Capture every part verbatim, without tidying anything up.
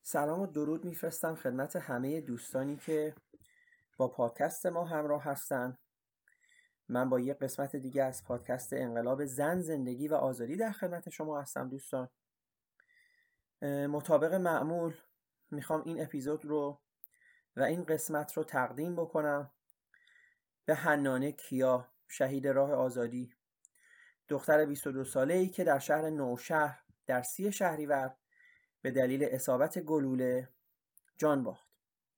سلام و درود میفرستم خدمت همه دوستانی که با پادکست ما همراه هستن. من با یک قسمت دیگه از پادکست انقلاب زن، زندگی و آزادی در خدمت شما هستم دوستان. مطابق معمول میخوام این اپیزود رو و این قسمت رو تقدیم بکنم به حنانه کیا، شهید راه آزادی، دختر بیست و دو ساله‌ای که در شهر نوشهر در سی شهریور به دلیل اصابت گلوله جان باخت.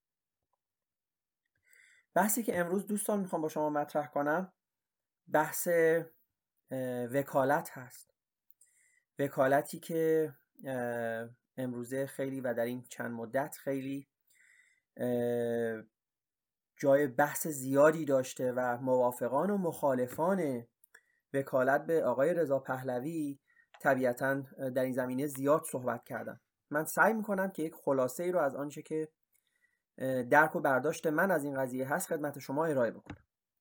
بحثی که امروز دوستان میخوام با شما مطرح کنم بحث وکالت هست. وکالتی که امروزه خیلی و در این چند مدت خیلی جای بحث زیادی داشته و موافقان و مخالفان وکالت به آقای رضا پهلوی طبیعتاً در این زمینه زیاد صحبت کردن. من سعی میکنم که یک خلاصه ای رو از آنچه که درک و برداشت من از این قضیه هست خدمت شما ارائه بکنم.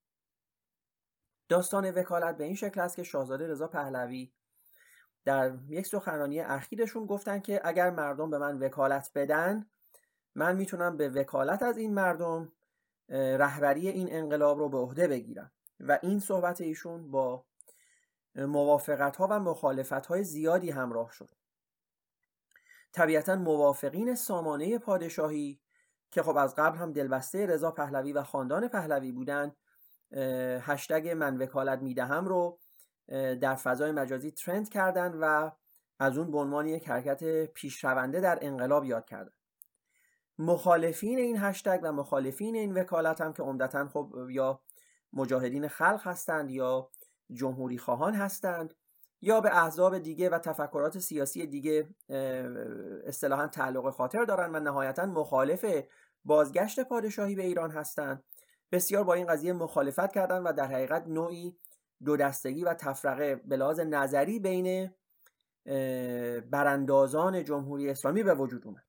داستان وکالت به این شکل است که شاهزاده رضا پهلوی در یک سخنرانی اخیرشون گفتن که اگر مردم به من وکالت بدن، من میتونم به وکالت از این مردم رهبری این انقلاب رو به عهده بگیرم و این صحبت ایشون با موافقت ها و مخالفت های زیادی همراه شد. طبیعتاً موافقین سامانه پادشاهی که خب از قبل هم دلبسته رضا پهلوی و خاندان پهلوی بودن، هشتگ من وکالت میدهم رو در فضای مجازی ترند کردن و از اون به عنوان یک حرکت پیشرونده در انقلاب یاد کردن. مخالفین این هشتگ و مخالفین این وکالت هم که عمدتاً خب یا مجاهدین خلق هستند یا جمهوری خواهان هستند یا به احزاب دیگه و تفکرات سیاسی دیگه اصطلاحاً تعلق خاطر دارن و نهایتاً مخالف بازگشت پادشاهی به ایران هستند، بسیار با این قضیه مخالفت کردن و در حقیقت نوعی دو دستگی و تفرقه به لحاظ نظری بین براندازان جمهوری اسلامی به وجود اومد.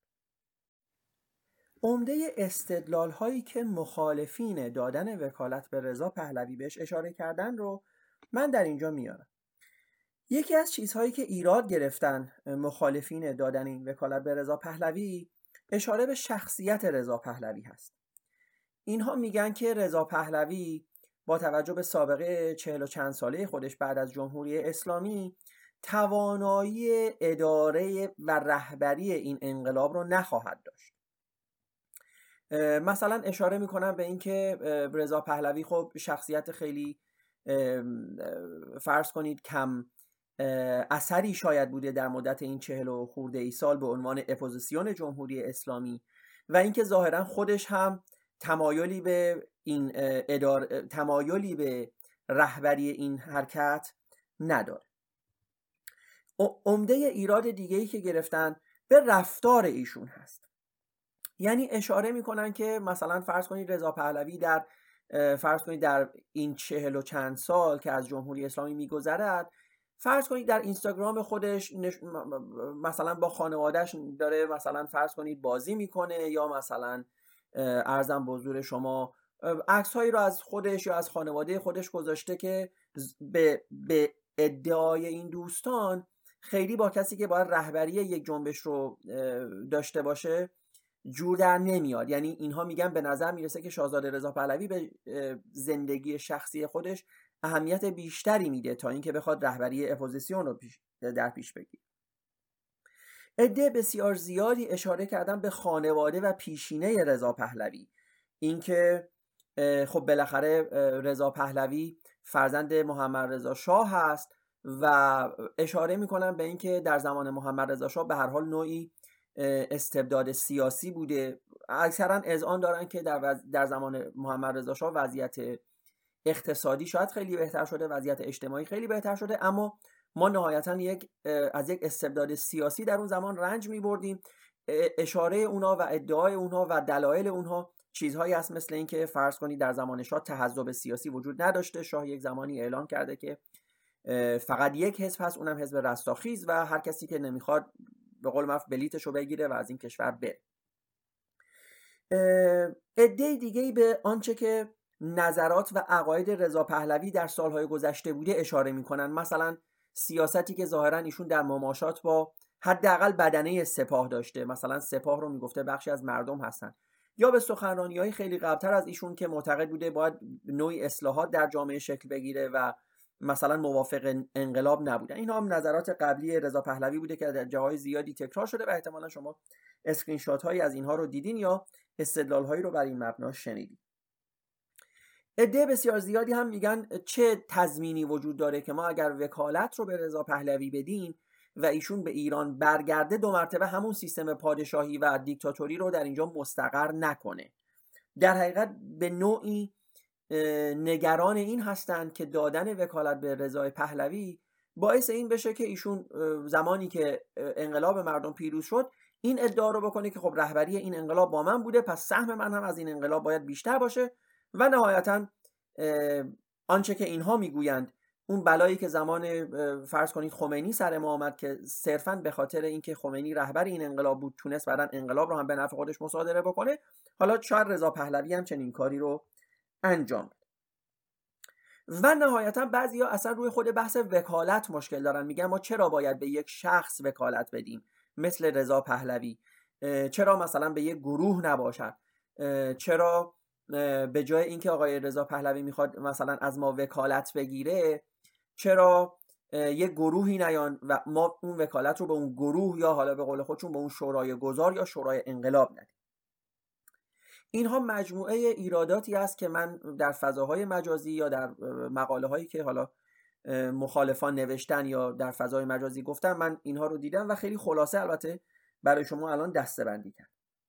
عمده استدلال هایی که مخالفین دادن وکالت به رضا پهلوی بهش اشاره کردن رو من در اینجا میارم. یکی از چیزهایی که ایراد گرفتن مخالفین دادن این وکالت به رضا پهلوی اشاره به شخصیت رضا پهلوی هست. اینها میگن که رضا پهلوی با توجه به سابقه چهل و چند ساله خودش بعد از جمهوری اسلامی توانایی اداره و رهبری این انقلاب رو نخواهد داشت. مثلا اشاره میکنم به این که رضا پهلوی خب شخصیت خیلی فرض کنید کم اثری شاید بوده در مدت این چهل و خورده ای سال به عنوان اپوزیسیون جمهوری اسلامی و اینکه ظاهرا خودش هم تمایلی به این اداره تمایلی به رهبری این حرکت نداره. عمده ایراد دیگه‌ای که گرفتن به رفتار ایشون هست. یعنی اشاره میکنن که مثلا فرض کنید رضا پهلوی در فرض کنید در این چهل و چند سال که از جمهوری اسلامی میگذرد، فرض کنید در اینستاگرام خودش نش... مثلا با خانوادهش داره مثلا فرض کنید بازی میکنه یا مثلا عرضم به حضور شما عکس هایی رو از خودش یا از خانواده خودش گذاشته که به, به ادعای این دوستان خیلی با کسی که باید رهبری یک جنبش رو داشته باشه جور در نمیاد. یعنی اینها میگن به نظر میرسه که شاهزاده رضا پهلوی به زندگی شخصی خودش اهمیت بیشتری میده تا اینکه بخواد رهبری اپوزیسیون رو پیش در پیش بگیره. عده بسیار زیادی اشاره کردن به خانواده و پیشینه رضا پهلوی، اینکه خب بالاخره رضا پهلوی فرزند محمد رضا شاه هست و اشاره میکنن به اینکه در زمان محمد رضا شاه به هر حال نوعی استبداد سیاسی بوده. اکثرا اذعان دارن که در, وز... در زمان محمد رضا شاه وضعیت اقتصادی شاید خیلی بهتر شده، وضعیت اجتماعی خیلی بهتر شده، اما ما نهایتا یک از یک استبداد سیاسی در اون زمان رنج می بردیم. اشاره اونها و ادعای اونها و دلایل اونها چیزهایی هست مثل این که فرض کنید در زمان شاه تحزب سیاسی وجود نداشته. شاه یک زمانی اعلام کرده که فقط یک حزب هست، اونم حزب رستاخیز و هر کسی که نمیخواد به قول معروف بلیتشو بگیره و از این کشور بره. عده دیگه‌ای به آنچه که نظرات و عقاید رضا پهلوی در سالهای گذشته بوده اشاره میکنن. مثلا سیاستی که ظاهرا ایشون در مماشات با حداقل بدنه سپاه داشته، مثلا سپاه رو میگفته بخشی از مردم هستن، یا به سخنرانی‌های خیلی قبلتر از ایشون که معتقد بوده باید نوعی اصلاحات در جامعه شکل بگیره و مثلا موافق انقلاب نبودن. این هم نظرات قبلی رضا پهلوی بوده که در جاهای زیادی تکرار شده و احتمالا شما اسکرین شات هایی از اینها رو دیدین یا استدلال هایی رو بر این مبنا شنیدین. عده بسیار زیادی هم میگن چه تضمینی وجود داره که ما اگر وکالت رو به رضا پهلوی بدیم و ایشون به ایران برگرده دو مرتبه همون سیستم پادشاهی و دیکتاتوری رو در اینجا مستقر نکنه. در حقیقت به نوعی نگران این هستند که دادن وکالت به رضا پهلوی باعث این بشه که ایشون زمانی که انقلاب مردم پیروز شد این ادعا رو بکنه که خب رهبری این انقلاب با من بوده، پس سهم من هم از این انقلاب باید بیشتر باشه و نهایتا آنچه که اینها میگویند اون بلایی که زمان فرض کنید خمینی سر ما آمد که صرفاً به خاطر اینکه خمینی رهبر این انقلاب بود تونست بعداً انقلاب رو هم به نفع خودش مصادره بکنه، حالا شاید رضا پهلوی هم چنین کاری رو انجام بده. و نهایتا بعضیا اصلا روی خود بحث وکالت مشکل دارن، میگن ما چرا باید به یک شخص وکالت بدیم مثل رضا پهلوی، چرا مثلا به یک گروه نباشد، چرا به جای اینکه آقای رضا پهلوی میخواد مثلا از ما وکالت بگیره چرا یک گروهی نیان و ما اون وکالت رو به اون گروه یا حالا به قول خودشون به اون شورای گذار یا شورای انقلاب ندیم. اینها مجموعه ایراداتی است که من در فضاهای مجازی یا در مقاله هایی که حالا مخالفان نوشتن یا در فضای مجازی گفتن من اینها رو دیدم و خیلی خلاصه البته برای شما الان دسته‌بندی کردم.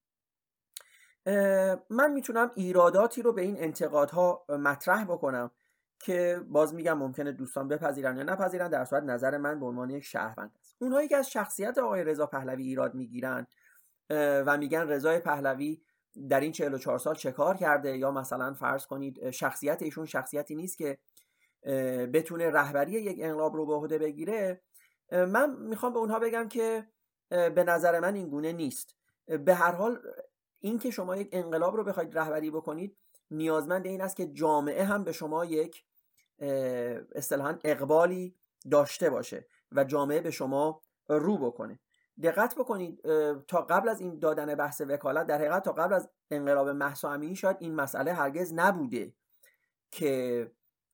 من میتونم ایراداتی رو به این انتقادها مطرح بکنم که باز میگم ممکنه دوستان بپذیرن یا نپذیرن، در صورت نظر من به عنوان یک شهروند است. اونهایی که از شخصیت آقای رضا پهلوی ایراد میگیرن و میگن رضا پهلوی در این چهل و چهار سال چه کار کرده، یا مثلا فرض کنید شخصیت ایشون شخصیتی نیست که بتونه رهبری یک انقلاب رو به عهده بگیره، من میخوام به اونها بگم که به نظر من این گونه نیست. به هر حال این که شما یک انقلاب رو بخواید رهبری بکنید نیازمند این است که جامعه هم به شما یک اصطلاحاً اقبالی داشته باشه و جامعه به شما رو بکنه. دقت بکنید تا قبل از این دادن بحث وکالت، در حقیقت تا قبل از انقلاب مهسا امینی شاید این مسئله هرگز نبوده که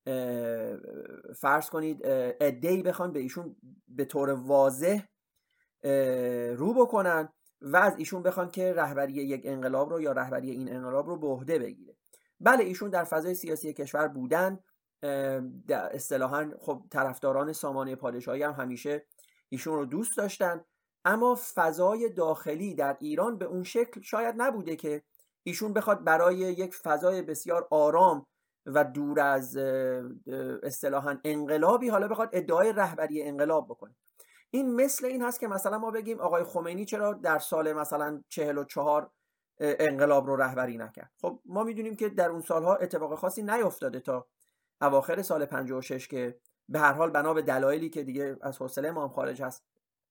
فرض کنید عده‌ای بخوان به ایشون به طور واضح رو بکنن و از ایشون بخوان که رهبری یک انقلاب رو یا رهبری این انقلاب رو به عهده بگیره. بله ایشون در فضای سیاسی کشور بودن، اصطلاحاً خب طرفداران سامانه پادشاهی هم همیشه ایشون رو دوست داشتن، اما فضای داخلی در ایران به اون شکل شاید نبوده که ایشون بخواد برای یک فضای بسیار آرام و دور از اصطلاحاً انقلابی حالا بخواد ادعای رهبری انقلاب بکنه. این مثل این هست که مثلا ما بگیم آقای خمینی چرا در سال مثلا چهل و چهار انقلاب رو رهبری نکرد. خب ما میدونیم که در اون سالها اتفاق خاصی نیفتاده تا اواخر سال پنجاه و شش که به هر حال بنا به دلایلی که دیگه از حوصله ما هم خارج هست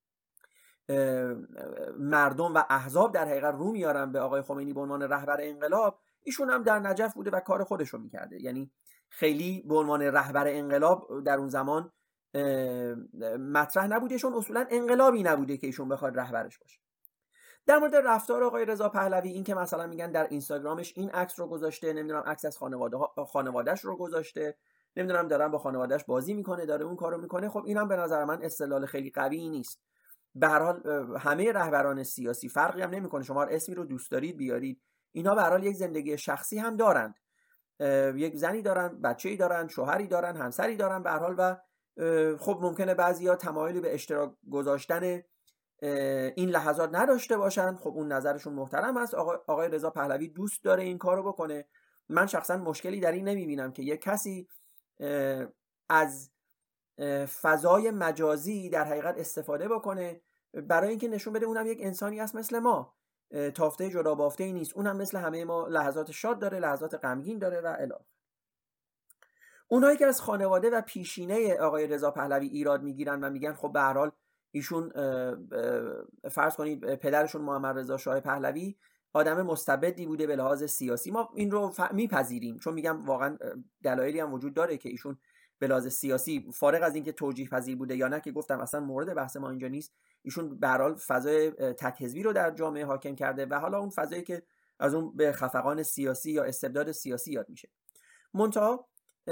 مردم و احزاب در حقیقت رو میارن به آقای خمینی به عنوان رهبر انقلاب. ایشون هم در نجف بوده و کار خودش رو میکرده، یعنی خیلی به عنوان رهبر انقلاب در اون زمان مطرح نبوده، چون اصولا انقلابی نبوده که ایشون بخواد رهبرش باشه. در مورد رفتار آقای رضا پهلوی، این که مثلا میگن در اینستاگرامش این عکس رو گذاشته، نمیدونم عکس از خانواده خانواده‌اش رو گذاشته، نمیدونم دارن با خانواده‌اش بازی میکنه، داره اون کارو میکنه، خب اینم به نظر من استدلال خیلی قوی نیست. به هر حال همه رهبران سیاسی فرقی هم نمیکنه، شما هر اسمی رو دوست دارید بیارید، اینها به هر حال یک زندگی شخصی هم دارند، یک زنی دارن، بچه‌ای دارن، شوهری دارن، همسری دارن به هر حال، و خب ممکنه بعضیا تمایلی به اشتراک گذاشتن این لحظات نداشته باشن، خب اون نظرشون محترم است. آقای, آقای رضا پهلوی دوست داره این کارو بکنه. من شخصا مشکلی در این نمیبینم که یک کسی از فضای مجازی در حقیقت استفاده بکنه برای اینکه نشون بده اونم یک انسانی است مثل ما، تافته جدا بافته ای نیست، اونم مثل همه ما لحظات شاد داره، لحظات غمگین داره و الی آخر. اونایی که از خانواده و پیشینه آقای رضا پهلوی ایراد میگیرن و میگن خب به هر حال ایشون فرض کنید پدرشون محمد رضا شاه پهلوی آدم مستبدی بوده به لحاظ سیاسی، ما این رو ف... میپذیریم، چون میگم واقعا دلایلی هم وجود داره که ایشون به لحاظ سیاسی، فارغ از اینکه توجیه پذیر بوده یا نه که گفتم اصلا مورد بحث ما اینجا نیست، ایشون به هر حال فضای تک حزبی رو در جامعه حاکم کرده و حالا اون فضایی که از اون به خفقان سیاسی یا استبداد سیاسی یاد میشه. منتها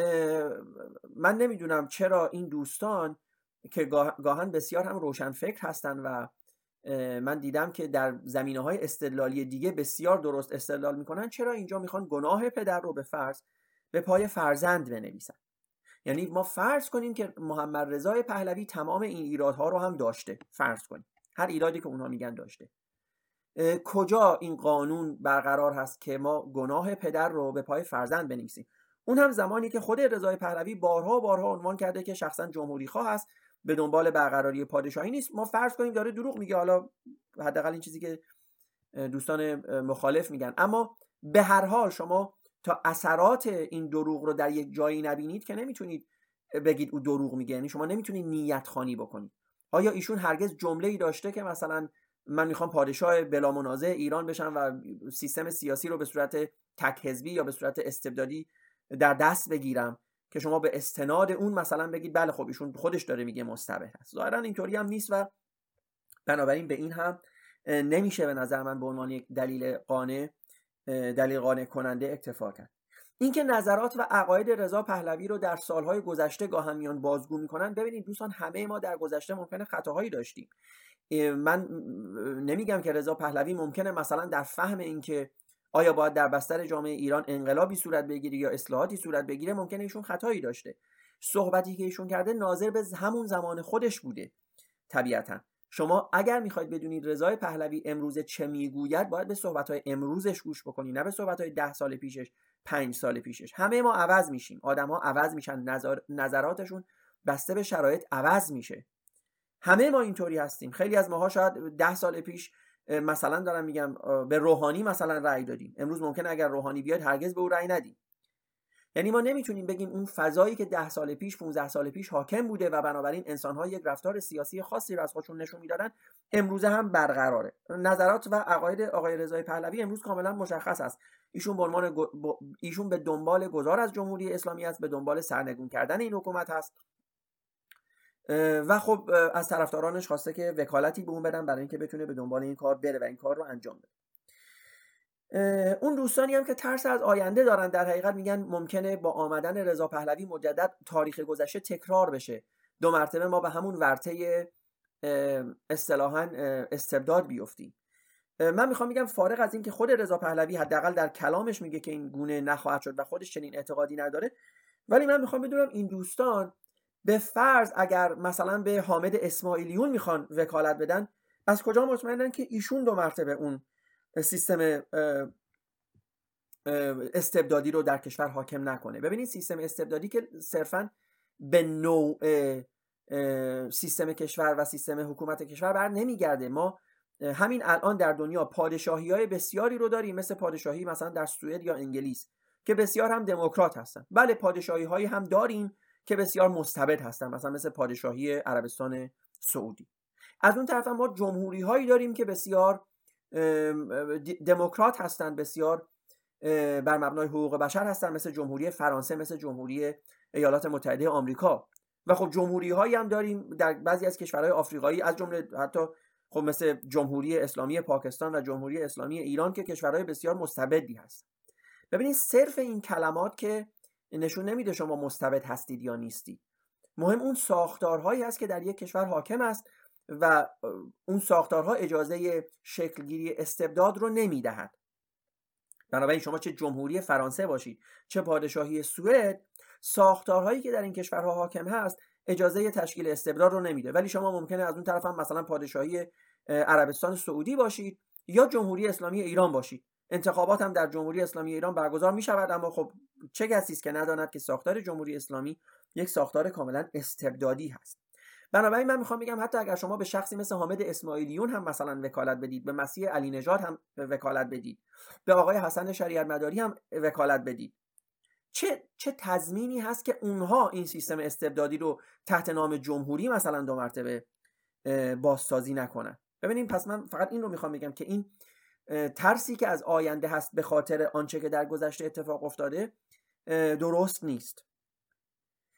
من نمیدونم چرا این دوستان که گاهن بسیار هم روشن فکر هستن و من دیدم که در زمینه‌های استدلالی دیگه بسیار درست استدلال میکنن، چرا اینجا میخوان گناه پدر رو به فرض به پای فرزند بنویسن. یعنی ما فرض کنیم که محمد رضا پهلوی تمام این ایرادها رو هم داشته، فرض کنیم هر ایرادی که اونها میگن داشته، کجا این قانون برقرار هست که ما گناه پدر رو به پای فرزند بنویسیم؟ اون هم زمانی که خود رضا پهلوی بارها بارها عنوان کرده که شخصا جمهوری خواه هست، به دنبال برقراری پادشاهی نیست. ما فرض کنیم داره دروغ میگه، حالا حداقل این چیزی که دوستان مخالف میگن، اما به هر حال شما تا اثرات این دروغ رو در یک جایی نبینید که نمیتونید بگید او دروغ میگه. یعنی شما نمیتونید نیت خوانی بکنید. آیا ایشون هرگز جمله‌ای داشته که مثلا من میخوام پادشاه بلا منازع ایران بشم و سیستم سیاسی رو به صورت تک حزبی یا به صورت استبدادی در دست بگیرم که شما به استناد اون مثلا بگید بله خب ایشون خودش داره میگه مستبد هست؟ ظاهرا اینطوری هم نیست و بنابراین به این هم نمیشه به نظر من به عنوان یک دلیل قانع دلیل قانع کننده اکتفا کرد. اینکه نظرات و عقاید رضا پهلوی رو در سالهای گذشته گاهن میان بازگو میکنن، ببینید دوستان همه ما در گذشته ممکنه خطاهایی داشتیم. من نمیگم که رضا پهلوی ممکنه مثلا در فهم اینکه آیا باید در بستر جامعه ایران انقلابی صورت بگیره یا اصلاحاتی صورت بگیره ممکنه ایشون خطایی داشته. صحبتی که ایشون کرده ناظر به همون زمان خودش بوده. طبیعتا شما اگر میخواید بدونید رضا پهلوی امروز چه میگوید، باید به صحبت‌های امروزش گوش بکنید، نه به صحبت‌های ده سال پیشش، پنج سال پیشش. همه ما عوض میشیم، آدم‌ها عوض میشن، نظر... نظراتشون بسته به شرایط عوض میشه. همه ما اینطوری هستیم. خیلی از ماها شاید ده سال پیش مثلا دارم میگم به روحانی مثلا رأی دادیم، امروز ممکنه اگر روحانی بیاد هرگز به او رأی ندیم. یعنی ما نمیتونیم بگیم اون فضایی که ده سال پیش پانزده سال پیش حاکم بوده و بنابراین انسان‌ها یک رفتار سیاسی خاصی رو از خودشون نشون میدادن امروز هم برقراره. نظرات و عقاید آقای رضا پهلوی امروز کاملا مشخص است. ایشون به عنوان گ... ایشون به دنبال گذار از جمهوری اسلامی است، به دنبال سرنگون کردن این حکومت است و خب از طرفدارانش خواسته که وکالتی به اون بدن برای اینکه بتونه به دنبال این کار بره و این کار رو انجام بده. اون دوستانی هم که ترس از آینده دارن در حقیقت میگن ممکنه با آمدن رضا پهلوی مجدد تاریخ گذشته تکرار بشه، دو مرتبه ما به همون ورطه اصطلاحاً استبداد بیفتیم. من میخوام بگم فارغ از این که خود رضا پهلوی حداقل در کلامش میگه که این گونه نخواهد شد و خودش چنین اعتقادی نداره، ولی من میخوام بدونم این دوستان به فرض اگر مثلا به حامد اسماعیلیون میخوان وکالت بدن، از کجا مطمئنن که ایشون دو مرتبه اون سیستم استبدادی رو در کشور حاکم نکنه؟ ببینید سیستم استبدادی که صرفاً به نوع سیستم کشور و سیستم حکومت کشور بر نمیگرده. ما همین الان در دنیا پادشاهی‌های بسیاری رو داریم، مثل پادشاهی مثلا در سوئد یا انگلیس که بسیار هم دموکرات هستن. بله پادشاهی‌هایی هم داریم که بسیار مستبد هستن، مثلا مثل پادشاهی عربستان سعودی. از اون طرف ما جمهوری‌هایی داریم که بسیار دموکرات هستن، بسیار بر مبنای حقوق بشر هستن، مثل جمهوری فرانسه، مثل جمهوری ایالات متحده آمریکا. و خب جمهوری‌هایی هم داریم در بعضی از کشورهای آفریقایی، از جمله حتی خب مثل جمهوری اسلامی پاکستان و جمهوری اسلامی ایران که کشورهای بسیار مستبدی هستن. ببینید صرف این کلمات که نشون نمیده شما مستبد هستید یا نیستید. مهم اون ساختارهایی هست که در یک کشور حاکم است و اون ساختارها اجازه شکلگیری استبداد رو نمیدهد. بنابراین شما چه جمهوری فرانسه باشید چه پادشاهی سوئد، ساختارهایی که در این کشورها حاکم هست اجازه تشکیل استبداد رو نمیده. ولی شما ممکنه از اون طرف هم مثلا پادشاهی عربستان سعودی باشید یا جمهوری اسلامی ایران باشید. انتخابات هم در جمهوری اسلامی ایران برگزار می شود، اما خب چه کسی است که نداند که ساختار جمهوری اسلامی یک ساختار کاملا استبدادی هست. بنابراین من میخوام بگم حتی اگر شما به شخصی مثل حامد اسماعیلیون هم مثلا وکالت بدید، به مسیح علی نژاد هم وکالت بدید، به آقای حسن شریعت مداری هم وکالت بدید، چه چه تضمینی هست که اونها این سیستم استبدادی رو تحت نام جمهوری مثلا دو مرتبه بازسازی نکنن؟ ببینید پس من فقط این رو میخوام بگم که این ترسی که از آینده هست به خاطر آنچه که در گذشته اتفاق افتاده درست نیست.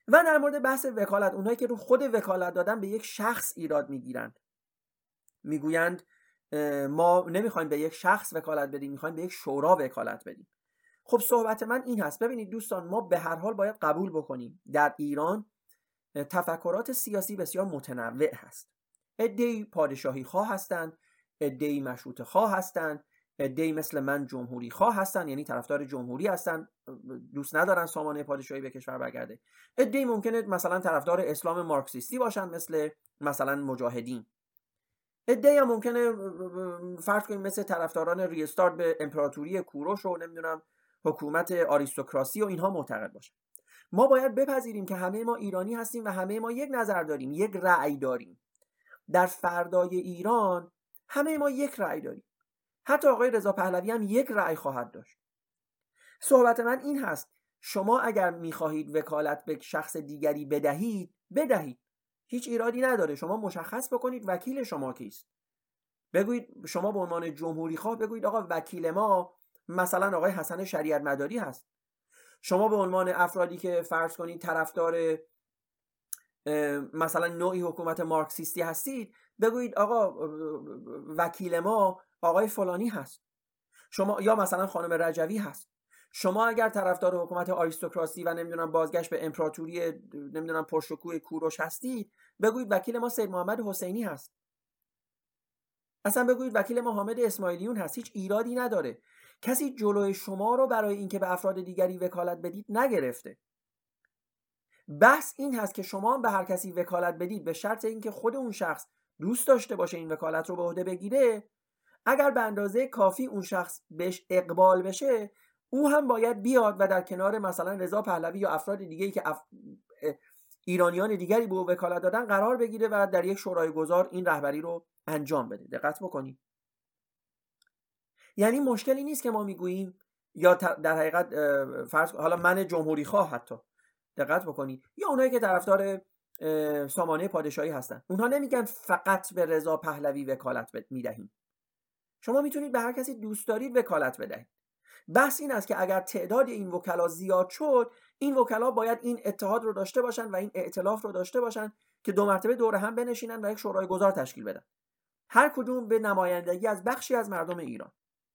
و در مورد بحث وکالت، اونایی که رو خود وکالت دادن به یک شخص ایراد میگیرند، میگویند ما نمیخوایم به یک شخص وکالت بدیم، میخوایم به یک شورا وکالت بدیم. خب صحبت من این هست، ببینید دوستان، ما به هر حال باید قبول بکنیم در ایران تفکرات سیاسی بسیار متنوع هست. عده‌ای پادشاهی خواه هستند، عده‌ای مشروطه خواه هستند، عده‌ای مثل من جمهوری خواه هستند، یعنی طرفدار جمهوری هستند، دوست ندارن سامانه پادشاهی به کشور برگرده. عده‌ای ممکنه مثلا طرفدار اسلام مارکسیستی باشن مثل مثلا مجاهدین. عده‌ای هم ممکنه فرض کنیم مثل طرفداران ریستارت به امپراتوری کوروش و نمیدونم حکومت آریستوکراسی و اینها معتقد باشن. ما باید بپذیریم که همه ما ایرانی هستیم و همه ما یک نظر داریم، یک رأی داریم. در فردای ایران همه ما یک رأی داریم. حتی آقای رضا پهلوی هم یک رأی خواهد داشت. صحبت من این هست، شما اگر میخواهید وکالت به شخص دیگری بدهید، بدهید. هیچ ایرادی نداره. شما مشخص بکنید وکیل شما کیست. بگویید شما به عنوان جمهوری خواه بگویید آقا وکیل ما مثلا آقای حسن شریعت مداری هست. شما به عنوان افرادی که فرض کنید طرفدار مثلا نوعی حکومت مارکسیستی هستید، بگویید آقا وکیل ما آقای فلانی هست. شما یا مثلا خانم رجوی هست. شما اگر طرفدار حکومت آریستوکراسی و نمیدونم بازگشت به امپراتوری نمیدونم پرشکوه کوروش هستید، بگویید وکیل ما سید محمد حسینی هست. اصلا بگویید وکیل ما حامد اسماعیلیون هست. هیچ ایرادی نداره. کسی جلوی شما رو برای اینکه به افراد دیگری وکالت بدید نگرفته. بحث این هست که شما به هر کسی وکالت بدید به شرط اینکه خود اون شخص دوست داشته باشه این وکالت رو به عهده بگیره. اگر به اندازه کافی اون شخص بهش اقبال بشه، او هم باید بیاد و در کنار مثلا رضا پهلوی یا افراد دیگه‌ای که اف... ایرانیان دیگری به او وکالت دادن قرار بگیره و در یک شورای گذار این رهبری رو انجام بده. دقت بکنید. یعنی مشکلی نیست که ما میگوییم یا در حقیقت فرض حالا من جمهوری خواه حتی دقت بکنید یا اونایی که طرفدار سامانه پادشاهی هستن، اونها نمیگن فقط به رضا پهلوی وکالت میدهیم. شما میتونید به هر کسی دوست دارید وکالت بدهید. بحث این است که اگر تعداد این وکلا زیاد شد، این وکلا باید این اتحاد رو داشته باشن و این ائتلاف رو داشته باشن که دو مرتبه دور هم بنشینن و یک شورای گذار تشکیل بدن، هر کدوم به نمایندگی از بخشی از مردم ایران.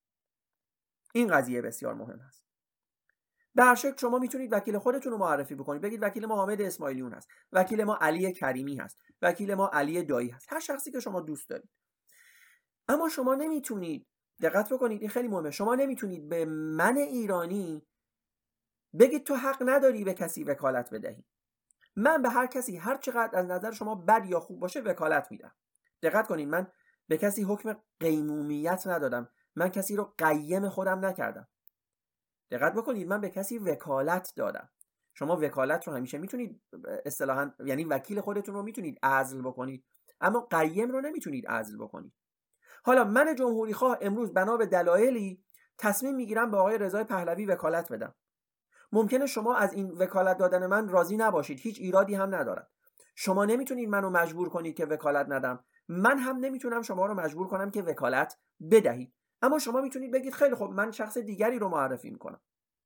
این قضیه بسیار مهم است. به هر شکل شما میتونید وکیل خودتون رو معرفی بکنید، بگید وکیل ما حامد اسماعیلیون هست، وکیل ما علی کریمی هست، وکیل ما علی دایی هست، هر شخصی که شما دوست دارید. اما شما نمیتونید، دقت بکنید این خیلی مهمه، شما نمیتونید به من ایرانی بگید تو حق نداری به کسی وکالت بدهی. من به هر کسی هر چقدر از نظر شما بد یا خوب باشه وکالت میدم. دقت کنید، من به کسی حکم قیمومیت ندادم، من کسی رو قیم خودم نکردم. دقت بکنید، من به کسی وکالت دادم. شما وکالت رو همیشه میتونید اصطلاحاً یعنی وکیل خودتون رو میتونید عزل بکنید، اما قیم رو نمیتونید عزل بکنید. حالا من جمهوری خواه امروز بنا به دلایلی تصمیم میگیرم به آقای رضا پهلوی وکالت بدم. ممکنه شما از این وکالت دادن من راضی نباشید، هیچ ایرادی هم ندارد. شما نمیتونید منو مجبور کنید که وکالت ندم، من هم نمیتونم شما رو مجبور کنم که وکالت بدهید. اما شما میتونید بگید خیلی خب من شخص دیگری رو معرفی میکنم.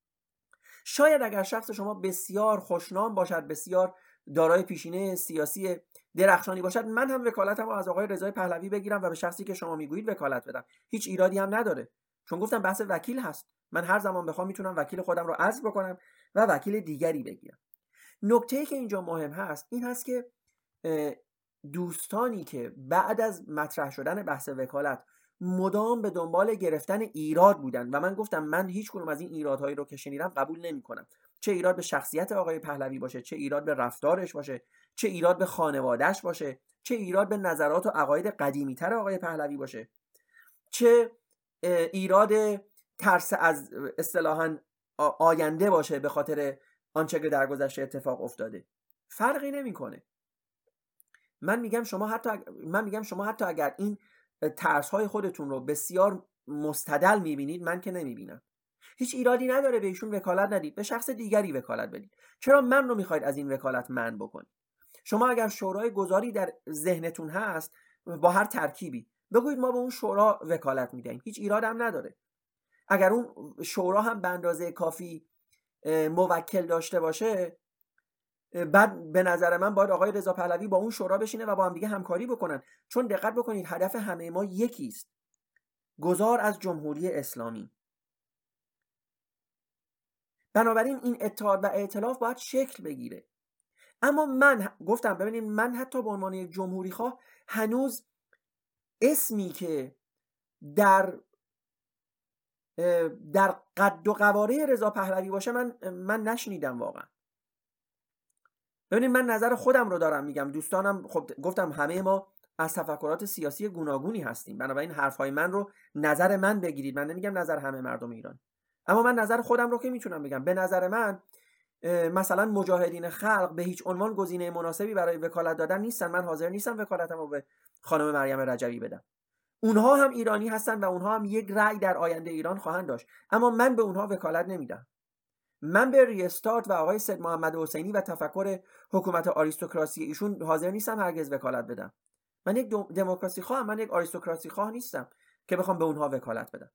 شاید اگر شخص شما بسیار خوشنام باشد، بسیار دارای پیشینه سیاسی درخشانی باشد، من هم وکالتم رو از آقای رضا پهلوی بگیرم و به شخصی که شما میگویید وکالت بدم. هیچ ایرادی هم نداره، چون گفتم بحث وکیل هست. من هر زمان بخوام میتونم وکیل خودم رو عزل بکنم و وکیل دیگری بگیرم. نکته‌ای که اینجا مهم هست این هست که دوستانی که بعد از مطرح شدن بحث وکالت مدام به دنبال گرفتن ایراد بودن و من گفتم من هیچ کدوم از این ایرادهایی رو که شنیدم قبول نمی‌کنم، چه ایراد به شخصیت آقای پهلوی باشه، چه ایراد به رفتارش باشه، چه ایراد به خانواده‌اش باشه، چه ایراد به نظرات و عقاید قدیمی‌تر آقای پهلوی باشه، چه ایراد ترس از اصطلاحاً آینده باشه به خاطر آنچه که در گذشته اتفاق افتاده، فرقی نمی‌کنه. من میگم شما حتی من میگم شما حتی اگر این ترس‌های خودتون رو بسیار مستدل میبینید، من که نمیبینم، هیچ ایرادی نداره به ایشون وکالت ندید، به شخص دیگری وکالت بدید. چرا من رو میخواید از این وکالت منع بکنید؟ شما اگر شورای گذاری در ذهنتون هست با هر ترکیبی، بگویید ما به اون شورا وکالت میدهیم، هیچ ایراد هم نداره. اگر اون شورا هم به اندازه کافی موکل داشته باشه، بعد به نظر من باید آقای رضا پهلوی با اون شورا بشینه و با هم دیگه همکاری بکنن، چون دقت بکنید هدف همه ما یکی است: گذار از جمهوری اسلامی. بنابراین این اتحاد و ائتلاف باید شکل بگیره. اما من گفتم ببینید، من حتی به عنوان یک جمهوری خواه هنوز اسمی که در در قد و قواره رضا پهلوی باشه من من نشنیدم واقعا. ببینید من نظر خودم رو دارم میگم، دوستانم خب گفتم همه ما از تفکرات سیاسی گوناگونی هستیم، بنابراین حرفهای من رو نظر من بگیرید، من نمیگم نظر همه مردم ایران، اما من نظر خودم رو که میتونم بگم. به نظر من مثلا مجاهدین خلق به هیچ عنوان گزینه مناسبی برای وکالت دادن نیستن. من حاضر نیستم وکالتم رو به خانم مریم رجوی بدم. اونها هم ایرانی هستن و اونها هم یک رأی در آینده ایران خواهند داشت، اما من به اونها وکالت نمیدم. من به ریستارت و آقای سید محمد حسینی و تفکر حکومت آریستوکراسی ایشون حاضر نیستم هرگز وکالت بدم. من یک دموکراسی خواه، من یک آریستوکراسی خواه نیستم که بخوام به اونها وکالت بدم.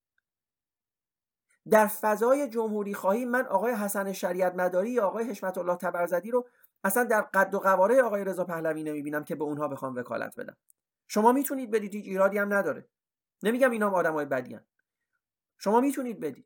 در فضای جمهوری خواهی من آقای حسن شریعت مداری یا آقای حشمت الله تبرزدی رو اصلا در قد و قواره آقای رضا پهلوی نمیبینم که به اونها بخوام وکالت بدم. شما میتونید بدید، هیچ ایرادی هم نداره، نمیگم اینا هم آدمای بدی ان. شما میتونید بدید.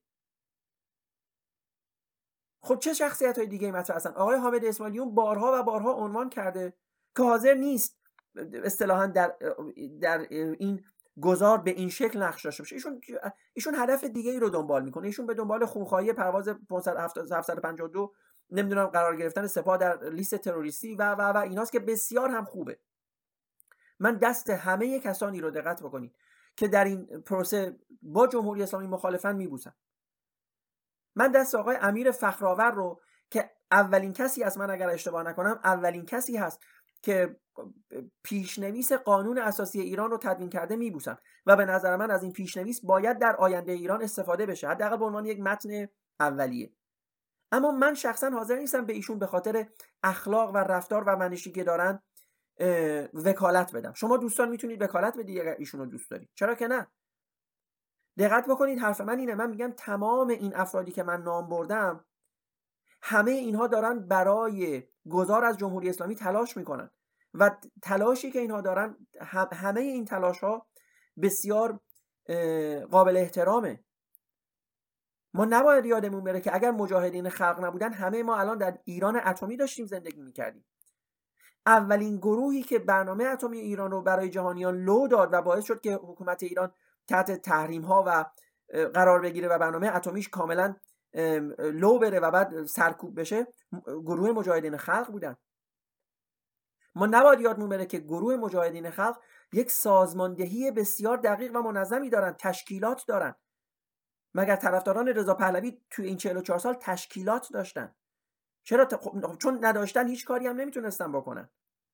خب چه شخصیت‌های دیگه مطرح هستن؟ آقای حامد اسماعیلیون بارها و بارها عنوان کرده که حاضر نیست اصطلاحاً در در این گذار به این شکل نقش داشته باشه. ایشون ایشون هدف دیگه ای رو دنبال میکنه. ایشون به دنبال خونخواهی پرواز هفتصد و پنجاه و دو نمیدونم قرار گرفتن سپاه در لیست تروریستی و و و ایناست که بسیار هم خوبه. من دست همه کسانی رو دقت بکنید که در این پروسه با جمهوری اسلامی مخالفن میبوسم. من دست آقای امیر فخرآور رو که اولین کسی است، من اگر اشتباه نکنم اولین کسی هست که پیشنویس قانون اساسی ایران رو تدوین کرده میبوسم و به نظر من از این پیشنویس باید در آینده ایران استفاده بشه، حداقل به عنوان یک متن اولیه. اما من شخصا حاضر نیستم به ایشون به خاطر اخلاق و رفتار و منشی که دارن وکالت بدم. شما دوستان میتونید وکالت بدید اگر ایشون رو دوست دارید، چرا که نه؟ دقت بکنید حرف من اینه، من میگم تمام این افرادی که من نام بردم همه اینها دارن برای گذار از جمهوری اسلامی تلاش میکنن و تلاشی که اینها دارن همه این تلاش ها بسیار قابل احترامه. ما نباید یادمون بره که اگر مجاهدین خلق نبودن همه ما الان در ایران اتمی داشتیم زندگی میکردیم. اولین گروهی که برنامه اتمی ایران رو برای جهانیان لو داد و باعث شد که حکومت ایران تحت تحریم ها و قرار بگیره و برنامه اتمیش کاملا لو بره و بعد سرکوب بشه، گروه مجاهدین خلق بودن. ما نباید یادمون بره که گروه مجاهدین خلق یک سازماندهی بسیار دقیق و منظمی دارن، تشکیلات دارن. مگر طرفداران رضا پهلوی توی این چهل و چهار سال تشکیلات داشتن؟ چرا؟ ت... چون نداشتن هیچ کاری هم نمیتونستن بکنن.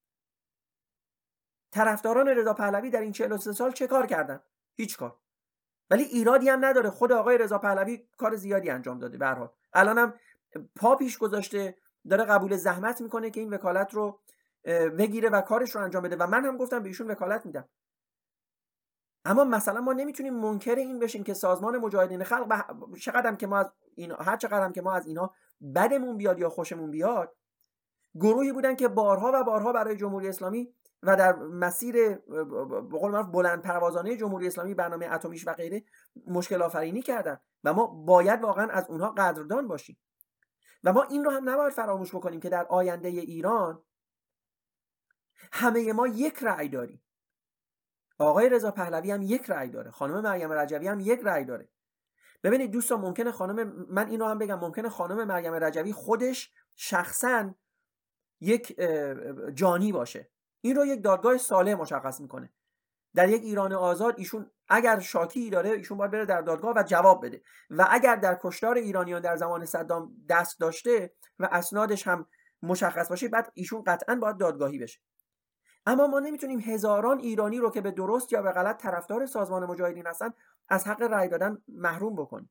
طرفداران رضا پهلوی در این چهل و سه سال چه کار کردن؟ هیچ کار. ولی ایرادی هم نداره، خود آقای رضا پهلوی کار زیادی انجام داده. به هر حال الانم پا پیش گذاشته، داره قبول زحمت میکنه که این وکالت رو بگیره و کارش رو انجام بده و من هم گفتم به ایشون وکالت میدم. اما مثلا ما نمیتونیم منکر این بشیم که سازمان مجاهدین خلق چقدرم که ما از این هر چقدرم که ما از اینها بدمون بیاد یا خوشمون بیاد، گروهی بودن که بارها و بارها برای جمهوری اسلامی و در مسیر به قول معروف بلند پروازانه جمهوری اسلامی، برنامه اتمیش و غیره مشکل آفرینی کردن و ما باید واقعا از اونها قدردان باشیم. و ما این رو هم نباید فراموش بکنیم که در آینده ایران همه ما یک رأی داریم. آقای رضا پهلوی هم یک رأی داره، خانم مریم رجوی هم یک رأی داره. ببینید دوستان، ممکنه خانم من این رو هم بگم، ممکنه خانم مریم رجوی خودش شخصاً یک جانی باشه. این رو یک دادگاه صالح مشخص میکنه. در یک ایران آزاد ایشون اگر شاکی داره ایشون باید بره در دادگاه و جواب بده و اگر در کشتار ایرانیان در زمان صدام دست داشته و اسنادش هم مشخص باشه بعد ایشون قطعاً باید دادگاهی بشه. اما ما نمیتونیم هزاران ایرانی رو که به درست یا به غلط طرفدار سازمان مجاهدین هستن از حق رأی دادن محروم بکنیم.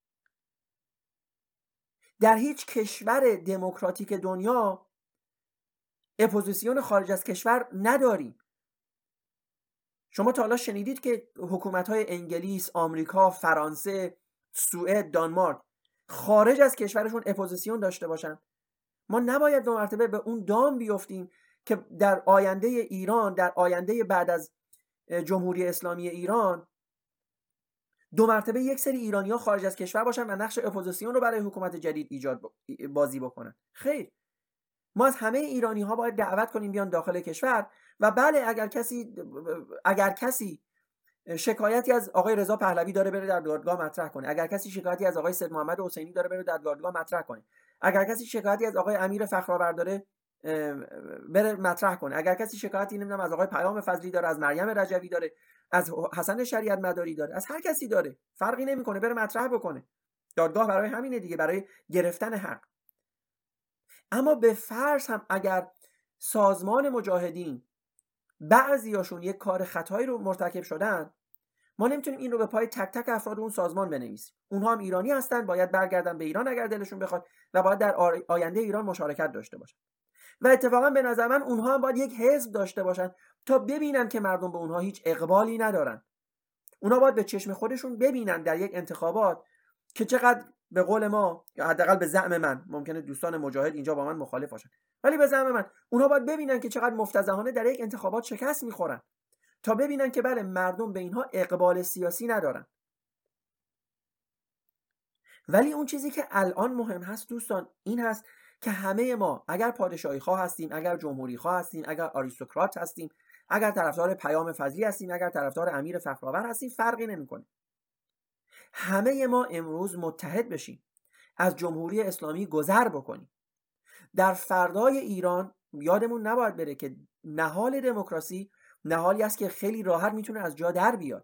در هیچ کشور دموکراتیک دنیا اپوزیسیون خارج از کشور نداریم. شما تا حالا شنیدید که حکومت‌های انگلیس، آمریکا، فرانسه، سوئد، دانمارک خارج از کشورشون اپوزیسیون داشته باشن؟ ما نباید دو مرتبه به اون دام بیفتیم که در آینده ایران، در آینده بعد از جمهوری اسلامی ایران، دو مرتبه یک سری ایرانی‌ها خارج از کشور باشن و نقش اپوزیسیون رو برای حکومت جدید ایجاد بازی بکنن. خیر، ما از همه ایرانی‌ها باید دعوت کنیم بیان داخل کشور و بله اگر کسی اگر کسی شکایتی از آقای رضا پهلوی داره بره در دادگاه مطرح کنه، اگر کسی شکایتی از آقای سید محمد حسینی داره بره در دادگاه مطرح کنه، اگر کسی شکایتی از آقای امیر فخرآور داره بره مطرح کنه، اگر کسی شکایتی نمیدونم از آقای پیام فضلی داره، از مریم رجوی داره، از حسن شریعت مداری داره، از هر کسی داره، فرقی نمیکنه، بره مطرح بکنه. دادگاه برای همینه دیگه، برای گرفتن حق. اما به فرض هم اگر سازمان مجاهدین بعضیاشون یک کار خطایی رو مرتکب شدن، ما نمیتونیم این رو به پای تک تک افراد اون سازمان بنویسیم. اونها هم ایرانی هستن، باید برگردن به ایران اگر دلشون بخواد و باید در آینده ایران مشارکت داشته باشن. و اتفاقا به نظر من اونها هم باید یک حزب داشته باشن تا ببینن که مردم به اونها هیچ اقبالی ندارن. اونها باید به چشم خودشون ببینن در یک انتخابات که چقدر به قول ما، یا حداقل به زعم من، ممکنه دوستان مجاهد اینجا با من مخالف باشن، ولی به زعم من اونها باید ببینن که چقدر مفتضحانه در یک انتخابات شکست میخورن تا ببینن که بله مردم به اینها اقبال سیاسی ندارن. ولی اون چیزی که الان مهم هست دوستان این هست که همه ما اگر پادشاهی خواه هستیم، اگر جمهوری خواه هستیم، اگر آریستوکرات هستیم، اگر طرفدار پیام فضلی هستیم، اگر طرفدار امیر فخرآور هستیم، فرقی نمیکنه. همه ما امروز متحد بشیم، از جمهوری اسلامی گذر بکنیم. در فردای ایران یادمون نباید بره که نهال دموکراسی نهالی است که خیلی راحت میتونه از جا در بیاد.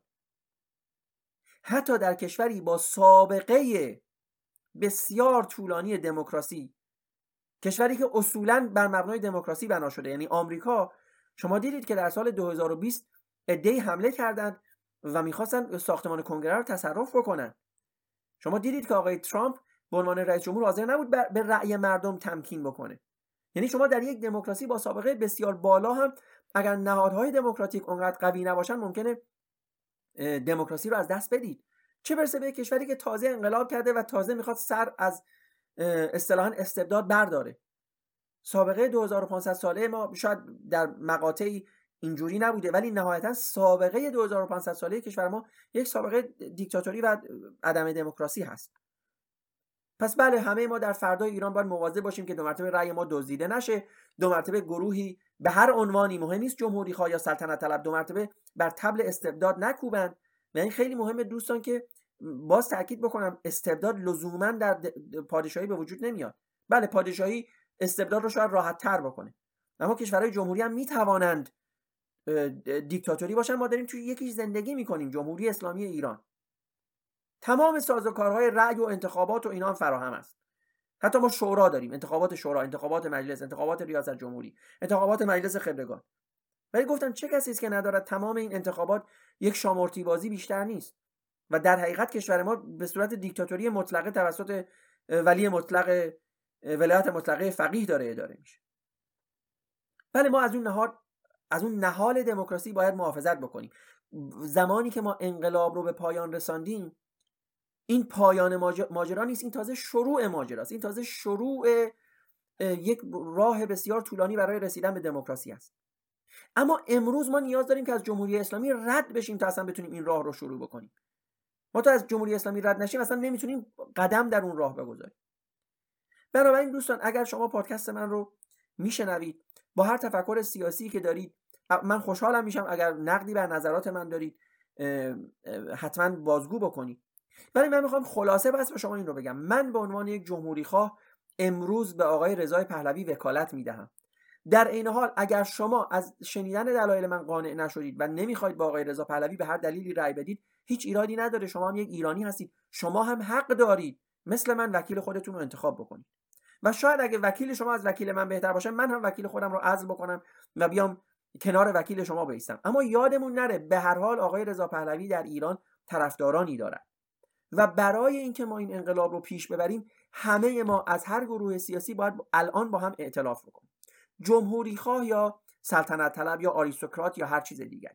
حتی در کشوری با سابقه بسیار طولانی دموکراسی، کشوری که اصولاً بر مبنای دموکراسی بنا شده، یعنی آمریکا، شما دیدید که در سال دو هزار و بیست عده‌ای حمله کردند و میخواستن ساختمان کنگره رو تصرف بکنن. شما دیدید که آقای ترامپ به عنوان رئیس جمهور حاضر نبود به رأی مردم تمکین بکنه. یعنی شما در یک دموکراسی با سابقه بسیار بالا هم اگر نهادهای دموکراتیک اونقدر قوی نباشن ممکنه دموکراسی رو از دست بدید. چه برسه به کشوری که تازه انقلاب کرده و تازه میخواد سر از اصطلاحاً استبداد برداره. سابقه دو هزار و پانصد ساله ما شاید در مقاطعی اینجوری نبوده، ولی نهایتاً سابقه دو هزار و پانصد ساله کشور ما یک سابقه دیکتاتوری و عدم دموکراسی هست. پس بله همه ما در فردای ایران باید مواظب باشیم که دو مرتبه رأی ما دزدیده نشه، دو مرتبه گروهی به هر عنوانی، مهم نیست جمهوری خواه یا سلطنت طلب، دو مرتبه بر طبل استبداد نکوبن. و این خیلی مهمه دوستان که باز تاکید بکنم، استبداد لزوما در پادشاهی به وجود نمیاد. بله پادشاهی استبداد رو شاید راحت تر بکنه، اما کشورهای جمهوری هم میتوانند دیکتاتوری باشن. ما داریم توی یکیش زندگی میکنیم، جمهوری اسلامی ایران. تمام سازوکارهای رأی و انتخابات و اینا هم فراهم است. حتی ما شورا داریم، انتخابات شورا، انتخابات مجلس، انتخابات ریاست جمهوری، انتخابات مجلس خبرگان. ولی گفتم چه کسی است که ندارد تمام این انتخابات یک شامورتی بازی بیشتر نیست و در حقیقت کشور ما به صورت دیکتاتوری مطلقه توسط ولی مطلق ولایت مطلقه فقیه داره اداره میشه. ولی ما از اون نهاد از اون نهال دموکراسی باید محافظت بکنیم. زمانی که ما انقلاب رو به پایان رساندیم، این پایان ماجرا نیست، این تازه شروع ماجراست. این تازه شروع یک راه بسیار طولانی برای رسیدن به دموکراسی است. اما امروز ما نیاز داریم که از جمهوری اسلامی رد بشیم تا اصلا بتونیم این راه رو شروع بکنیم. ما تا از جمهوری اسلامی رد نشیم اصلا نمیتونیم قدم در اون راه بگذاریم. بنابراین دوستان اگر شما پادکست من رو میشنوید با هر تفکر سیاسی که دارید، من خوشحالم میشم اگر نقدی بر نظرات من دارید حتما بازگو بکنید. ولی من میخوام خلاصه بس به شما این رو بگم. من به عنوان یک جمهوری خواه امروز به آقای رضا پهلوی وکالت میدهم. در این حال اگر شما از شنیدن دلایل من قانع نشدید و نمیخواید با آقای رضا پهلوی به هر دلیلی رأی بدید، هیچ ایرادی نداره. شما هم یک ایرانی هستید، شما هم حق دارید مثل من وکیل خودتون رو انتخاب بکنید. و شاید اگه وکیل شما از وکیل من بهتر باشه، من هم وکیل خودم رو عزل بکنم و بیام کنار وکیل شما بایستم. اما یادمون نره به هر حال آقای رضا پهلوی در ایران طرفدارانی داره و برای اینکه ما این انقلاب رو پیش ببریم همه ما از هر گروه سیاسی باید الان با هم ائتلاف بکنیم، جمهوری خواه یا سلطنت طلب یا آریستوکرات یا هر چیز دیگری.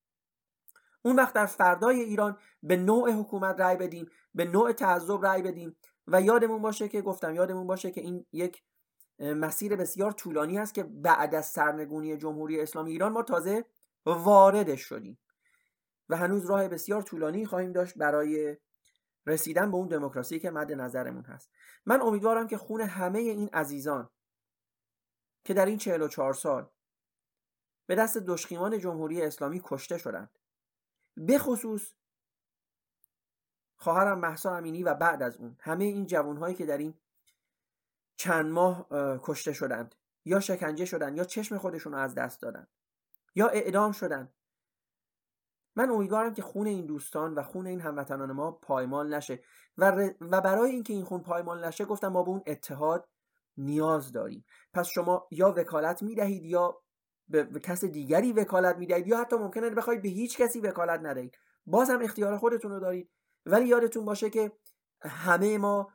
اون وقت در فردای ایران به نوع حکومت رأی بدیم، به نوع تعذب رأی بدیم و یادمون باشه که گفتم یادمون باشه که این یک مسیر بسیار طولانی است که بعد از سرنگونی جمهوری اسلامی ایران ما تازه واردش شدیم و هنوز راه بسیار طولانی خواهیم داشت برای رسیدن به اون دموکراسی که مد نظرمون هست. من امیدوارم که خون همه این عزیزان که در این چهل و چهار سال به دست دشخیمان جمهوری اسلامی کشته شدند، به خصوص خواهرم مهسا امینی و بعد از اون همه این جوانهایی که در این چند ماه کشته شدند یا شکنجه شدند یا چشم خودشون رو از دست دادن یا اعدام شدند، من امیدوارم که خون این دوستان و خون این هموطنان ما پایمال نشه و, ر... و برای اینکه این خون پایمال نشه گفتم ما به اون اتحاد نیاز داریم. پس شما یا وکالت میدهید یا به کس دیگری وکالت میدهید یا حتی ممکنه بخواید به هیچ کسی وکالت ندهید، باز هم اختیار خودتون رو دارید، ولی یادتون باشه که همه ما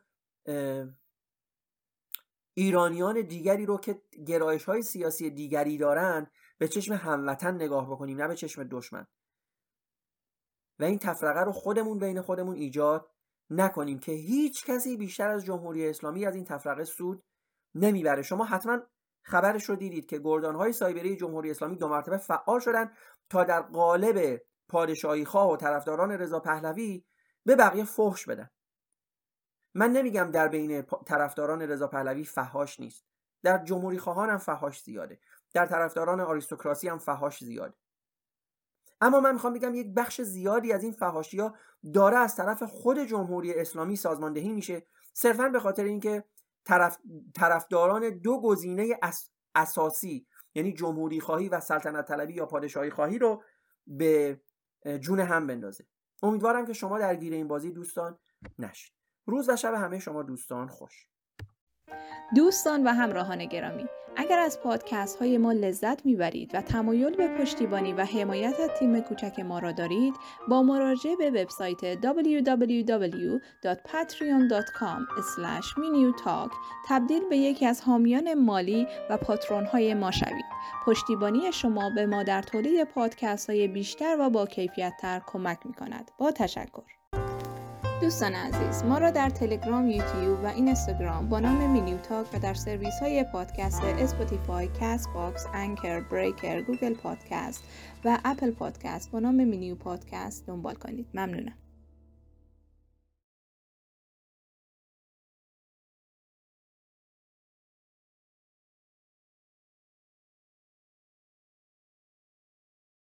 ایرانیان دیگری رو که گرایش‌های سیاسی دیگری دارن به چشم هموطن نگاه بکنیم، نه به چشم دشمن، و این تفرقه رو خودمون بین خودمون ایجاد نکنیم که هیچ کسی بیشتر از جمهوری اسلامی از این تفرقه سود نمیبره. شما حتما خبرش رو دیدید که گردان‌های سایبری جمهوری اسلامی دو مرتبه فعال شدن تا در قالب پادشاهی خواه و طرفداران رضا پهلوی به بقیه فحش بدن. من نمیگم در بین طرفداران رضا پهلوی فحاش نیست، در جمهوری خواهان هم فحاش زیاده، در طرفداران آریستوکراسی هم فحاش زیاده، اما من میخوام بگم یک بخش زیادی از این فحاشی‌ها داره از طرف خود جمهوری اسلامی سازماندهی میشه، صرفاً به خاطر اینکه طرف طرفداران دو گزینه اس... اساسی یعنی جمهوری خواهی و سلطنت طلبی یا پادشاهی خواهی رو به جون هم بندازه. امیدوارم که شما درگیر این بازی دوستان نشید. روز و شب همه شما دوستان خوش. دوستان و همراهان گرامی، اگر از پادکست های ما لذت میبرید و تمایل به پشتیبانی و حمایت از تیم کوچک ما را دارید، با مراجعه به وبسایت دبلیو دبلیو دبلیو دات پتریون دات کام اسلش مینیوتاک تبدیل به یکی از حامیان مالی و پاترون های ما شوید. پشتیبانی شما به ما در تولید پادکست های بیشتر و با کیفیت تر کمک میکند. با تشکر. دوستان عزیز، ما را در تلگرام، یوتیوب و اینستاگرام با نام مینیوتاک و در سرویس های پادکست اسپاتیفای، کست باکس، انکر، بریکر، گوگل پادکست و اپل پادکست با نام مینیو پادکست دنبال کنید. ممنونم.